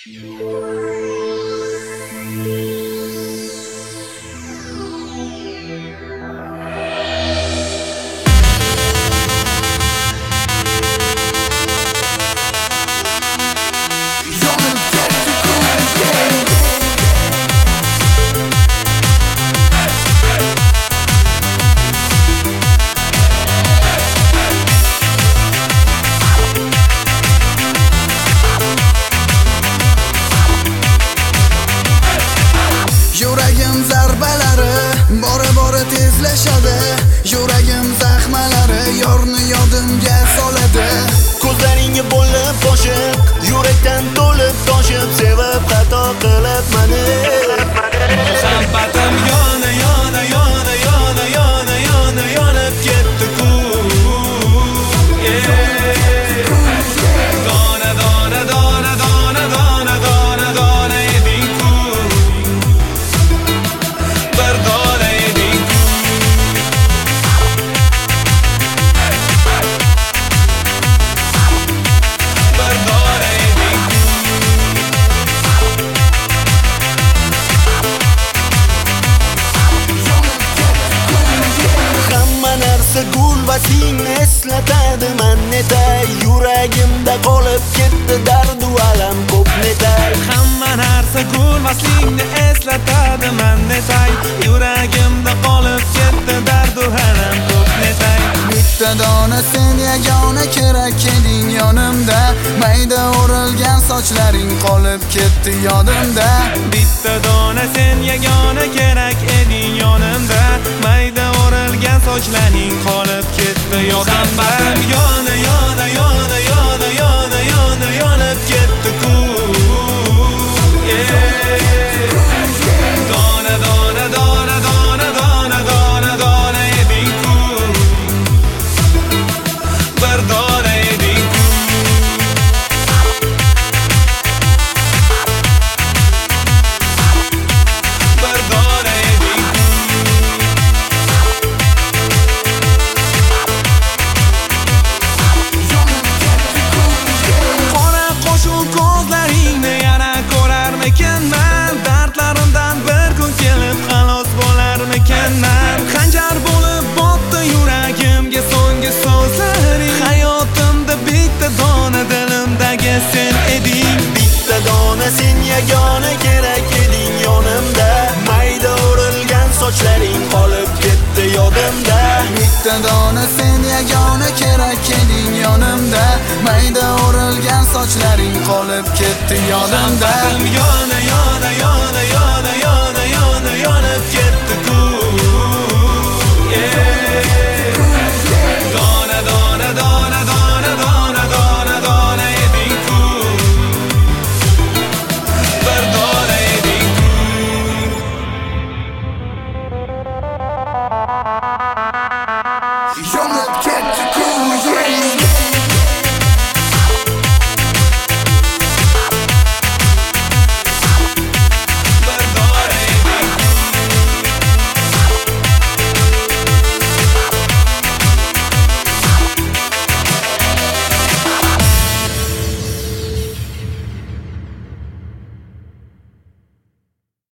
Yuragim zarbalari bora tezlashadi. Yuragim zaxmalari yorni yodimga soladi. Ko'zlaringga bo'lib toshib, yurakdan to'lib toshib, sevib xato qilib mani. Muhabbatim yona yonib ketdi-ku. Dona eding-ku. Bir dona eding-ku. Bir dona eding-ku. Hamma narsa gul va singni eslatadi mannetay. Yuragimda qolib ketdi dardu alam ko'p netay. Hamma narsa gul vaslingni eslatadi mannetay. Yuragimda qolib ketdi dardu alam ko'p netay. Bitta dona sen yagona kerak eding yonimda. Mayda o'rilgan sochlaring qolib ketdi yodimda. Bitta dona sen yagona kerak eding yonimda. Mayda o'rilgan sochlaring qolib ketdi yodimda. Yona yonib ketdi-ku. Dona eding-ku. Bir dona eding-ku. Bir dona eding-ku. Qora qo'shuv ko'zlaringni yana ko'rarmikanman. Dardlarimdan bir kun kelib xalos bo'larmikanman. Xanjar bo'lib botdi yuragimga so'nggi so'zlaring. Hayotimda bitta dona dilimdagi sen eding. Bitta dona sen yagona kerak eding yonimda. Mayda o'rilgan sochlaring qolib ketdi yodimda. Bitta dona sen yagona kerak eding yonimda. Mayda o'rilgan sochlaring qolib ketdi yodimda. Yona yonib ketdi-ku. Dona eding-ku. Bir dona eding-ku. Yonib ketdi.